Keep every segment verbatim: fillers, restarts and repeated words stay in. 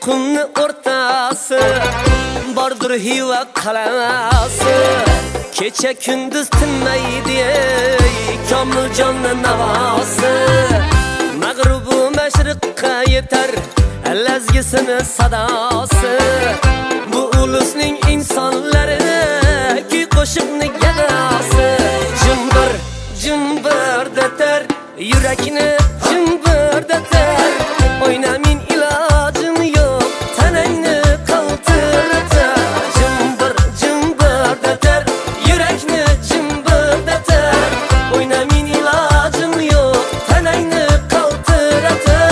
qumni o'rtasi bordir hiva qalasi kecha kunduz tinmaydi komil jonning navosi mag'rubu mashriqqa yetar lazgisini sadosi bu ulusning insonlari ki qo'shiqni gadosi jimbir jimbir datar yurakni jimbir datar o'ynamin ilojim yo'q tanangni qaltiratar jimbir jimbir datar yurakni jimbir datar o'ynamin ilojim yo'q tanangni qaltiratar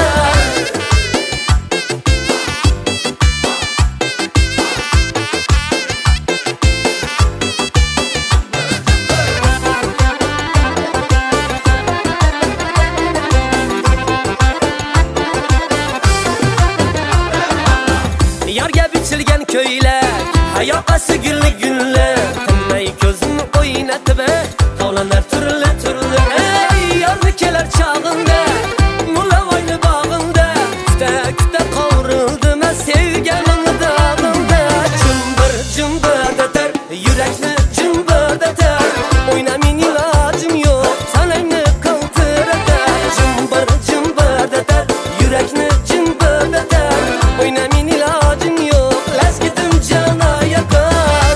Yarga bichilgan ko'ylak hayoqasi gulli gulli tinmay ko'zini o'ynatib tovlanar turli turli ey yorni kelar chog'inda mulavoyni bog'inda kuta kuta qovrildim sevganim dog'inda jimbir jimbir datar yurakni jimbir datar o'ynamin ilojim yo'q tanangni qaltiratar jimbir jimbir datar yurakni jimbir datar o'ynamin ilojim yo'q lasgidim janoyatar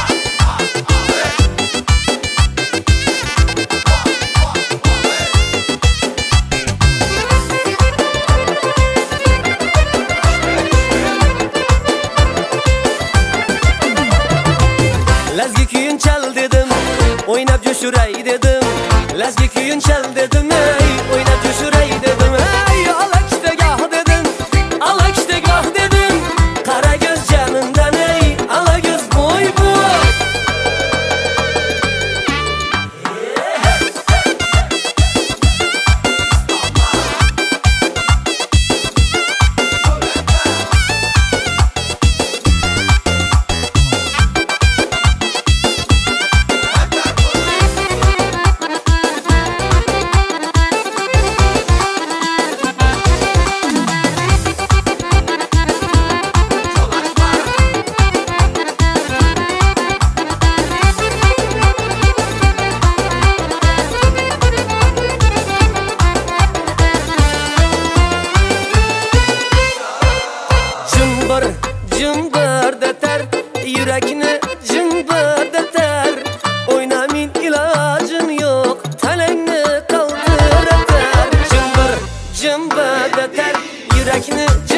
lazgi kuyun chal dedim o'ynab jo'shuray dedim lazgi kuyun chal dedim ey o'ynab jo'shuray dedim ey alakishda goh dedim alakishda goh dedim qara ko'z janimdan ey alako'z bo'y bu jimbir jimbir datar yurakni jimbir datar o'ynamin ilojim yo'q tanangni qaltiratar jimbir jimbir datar yurakni